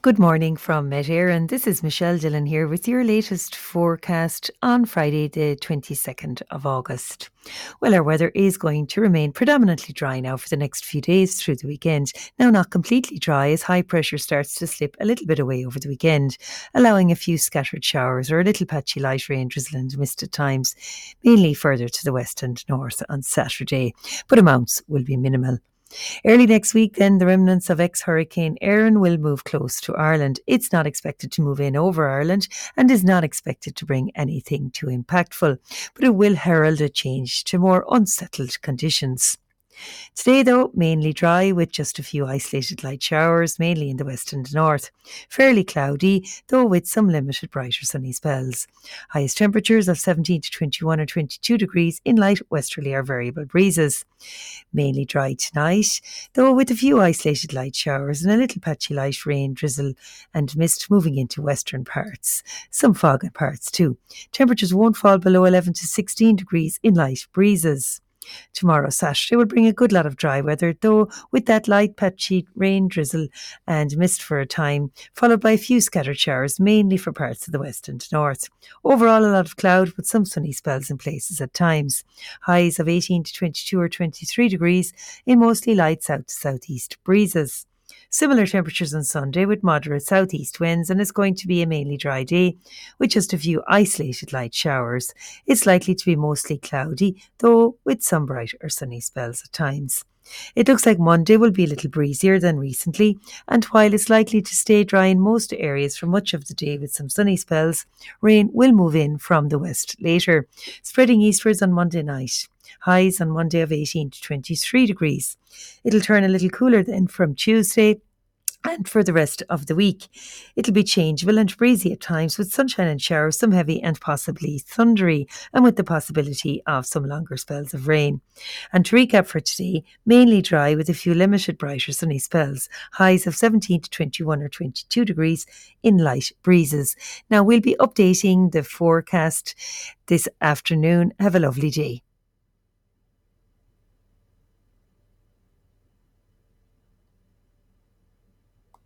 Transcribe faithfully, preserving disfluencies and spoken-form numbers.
Good morning from Met Éireann. This is Michelle Dillon here with your latest forecast on Friday, the twenty-second of August. Well, our weather is going to remain predominantly dry now for the next few days through the weekend. Now, not completely dry as high pressure starts to slip a little bit away over the weekend, allowing a few scattered showers or a little patchy light rain, drizzle and mist at times, mainly further to the west and north on Saturday, but amounts will be minimal. Early next week, then, the remnants of ex-Hurricane Erin will move close to Ireland. It's not expected to move in over Ireland and is not expected to bring anything too impactful, but it will herald a change to more unsettled conditions. Today, though, mainly dry with just a few isolated light showers, mainly in the west and north. Fairly cloudy, though with some limited brighter sunny spells. Highest temperatures of seventeen to twenty-one or twenty-two degrees in light westerly or variable breezes. Mainly dry tonight, though with a few isolated light showers and a little patchy light rain, drizzle and mist moving into western parts. Some fog in parts too. Temperatures won't fall below eleven to sixteen degrees in light breezes. Tomorrow, Saturday, will bring a good lot of dry weather, though with that light patchy rain, drizzle and mist for a time, followed by a few scattered showers, mainly for parts of the west and north. Overall, a lot of cloud with some sunny spells in places at times. Highs of eighteen to twenty-two or twenty-three degrees in mostly light south to southeast breezes. Similar temperatures on Sunday with moderate southeast winds, and it's going to be a mainly dry day with just a few isolated light showers. It's likely to be mostly cloudy, though with some bright or sunny spells at times. It looks like Monday will be a little breezier than recently, and while it's likely to stay dry in most areas for much of the day with some sunny spells, rain will move in from the west later, spreading eastwards on Monday night. Highs on Monday of eighteen to twenty-three degrees. It'll turn a little cooler then from Tuesday, and for the rest of the week, it'll be changeable and breezy at times with sunshine and showers, some heavy and possibly thundery, and with the possibility of some longer spells of rain. And to recap for today, mainly dry with a few limited brighter sunny spells, highs of seventeen to twenty-one or twenty-two degrees in light breezes. Now, we'll be updating the forecast this afternoon. Have a lovely day.